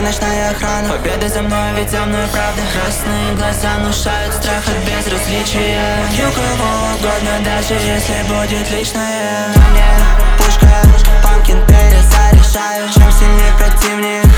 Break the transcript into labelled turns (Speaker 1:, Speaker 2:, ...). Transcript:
Speaker 1: ночная охрана. Победа за мной, ведь за мной правда. Красные глаза внушают страх от безразличия. Убью кого угодно, даже если будет личное. На мне пушка, памкин перезаряжаю. Чем сильнее противник,